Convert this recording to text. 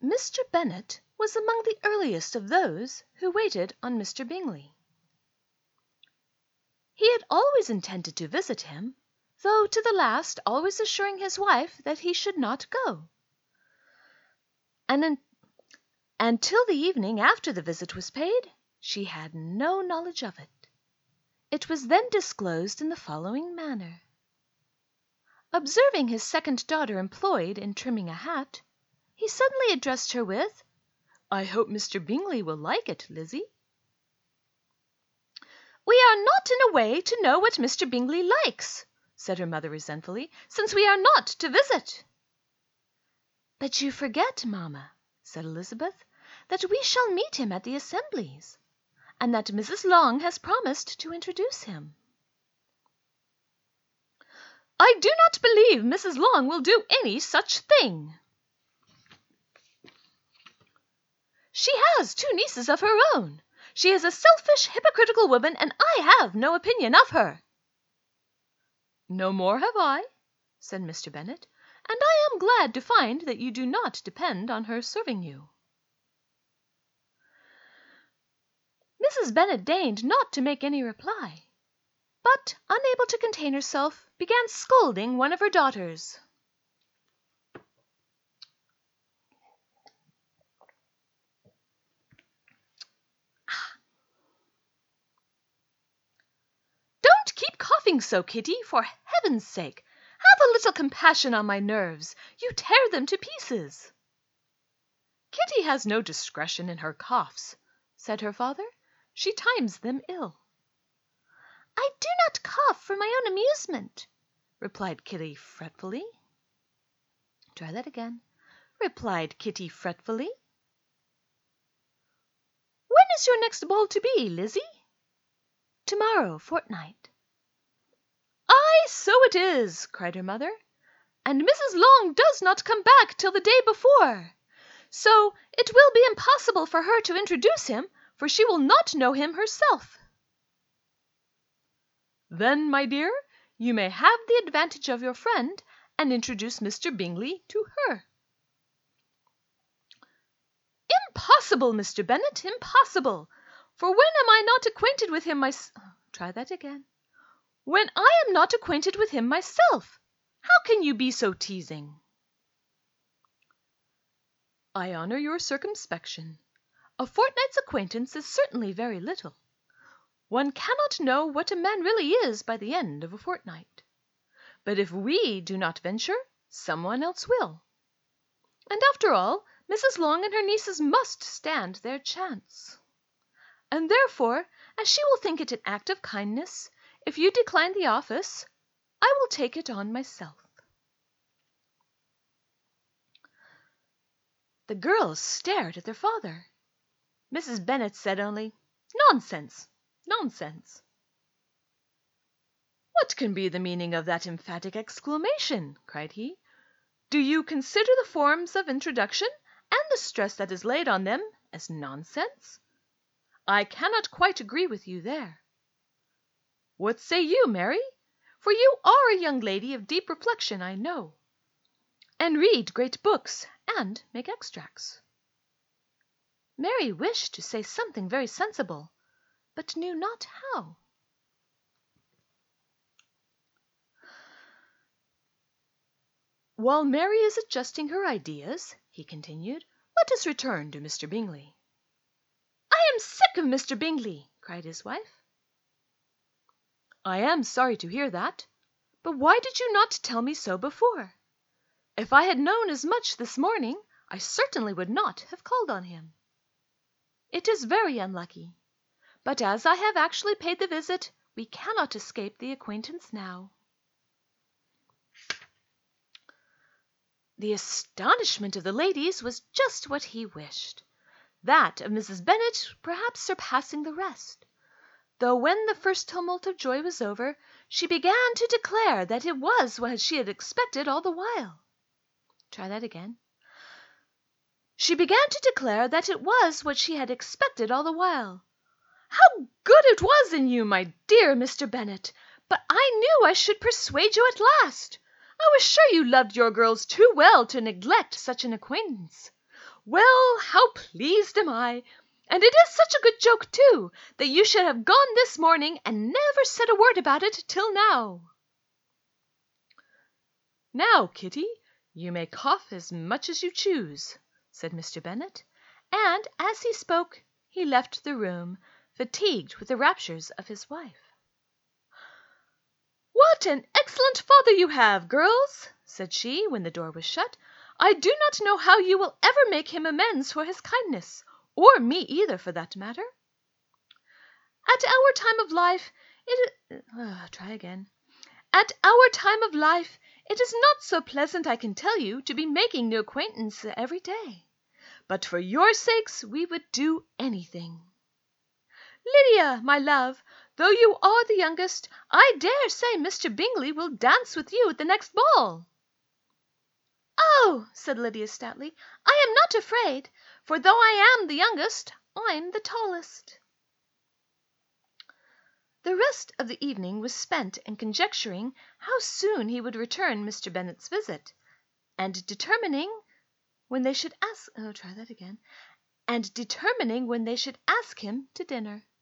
Mr. Bennet was among the earliest of those who waited on Mr. Bingley. He had always intended to visit him, though to the last always assuring his wife that he should not go. And till the evening after the visit was paid, she had no knowledge of it. It was then disclosed in the following manner. Observing his second daughter employed in trimming a hat, he suddenly addressed her with, "I hope Mr. Bingley will like it, Lizzie." "We are not in a way to know what Mr. Bingley likes," said her mother resentfully, "since we are not to visit." "But you forget, mamma," said Elizabeth, "that we shall meet him at the assemblies, and that Mrs. Long has promised to introduce him." "I do not believe Mrs. Long will do any such thing." "She has two nieces of her own. She is a selfish, hypocritical woman, and I have no opinion of her." "No more have I," said Mr. Bennet, "and I am glad to find that you do not depend on her serving you." Mrs. Bennet deigned not to make any reply, but, unable to contain herself, began scolding one of her daughters. "Don't keep coughing so, Kitty, for heaven's sake. Have a little compassion on my nerves. You tear them to pieces." "Kitty has no discretion in her coughs," said her father. "She times them ill." "I do not cough for my own amusement," replied Kitty fretfully. "Try that again," replied Kitty fretfully. "When is your next ball to be, Lizzie?" "To-morrow fortnight." "Ay, so it is," cried her mother, "and Mrs. Long does not come back till the day before, so it will be impossible for her to introduce him, for she will not know him herself." "Then, my dear, you may have the advantage of your friend, and introduce Mr. Bingley to her." "Impossible, Mr. Bennet, impossible, for when am I not acquainted with him Try that again. When I am not acquainted with him myself. How can you be so teasing?" "I honour your circumspection. A fortnight's acquaintance is certainly very little. One cannot know what a man really is by the end of a fortnight. But if we do not venture, some one else will. And after all, Mrs. Long and her nieces must stand their chance. And therefore, as she will think it an act of kindness, if you decline the office, I will take it on myself." The girls stared at their father. Mrs. Bennet said only, "Nonsense, nonsense." "What can be the meaning of that emphatic exclamation?" cried he. "Do you consider the forms of introduction, and the stress that is laid on them, as nonsense? I cannot quite agree with you there. What say you, Mary? For you are a young lady of deep reflection, I know, and read great books, and make extracts." Mary wished to say something very sensible, but knew not how. "While Mary is adjusting her ideas," he continued, "let us return to Mr. Bingley." "I am sick of Mr. Bingley," cried his wife. "I am sorry to hear that, but why did you not tell me so before? If I had known as much this morning, I certainly would not have called on him. It is very unlucky, but as I have actually paid the visit, we cannot escape the acquaintance now." The astonishment of the ladies was just what he wished, that of Mrs. Bennet perhaps surpassing the rest, though when the first tumult of joy was over, she began to declare that it was what she had expected all the while. Try that again. She began to declare that it was what she had expected all the while. "How good it was in you, my dear Mr. Bennet! But I knew I should persuade you at last. I was sure you loved your girls too well to neglect such an acquaintance. Well, how pleased am I! And it is such a good joke, too, that you should have gone this morning and never said a word about it till now." "Now, Kitty, you may cough as much as you choose," said Mr. Bennet, and as he spoke he left the room, fatigued with the raptures of his wife. "What an excellent father you have, girls!" said she, when the door was shut. "I do not know how you will ever make him amends for his kindness, or me either, for that matter. At our time of life it is not so pleasant, I can tell you, to be making new acquaintance every day. But for your sakes we would do anything. Lydia, my love, though you are the youngest, I dare say Mr. Bingley will dance with you at the next ball." "Oh," said Lydia stoutly, "I am not afraid, for though I am the youngest, I'm the tallest." The rest of the evening was spent in conjecturing how soon he would return Mr. Bennet's visit, and determining when they should ask him to dinner.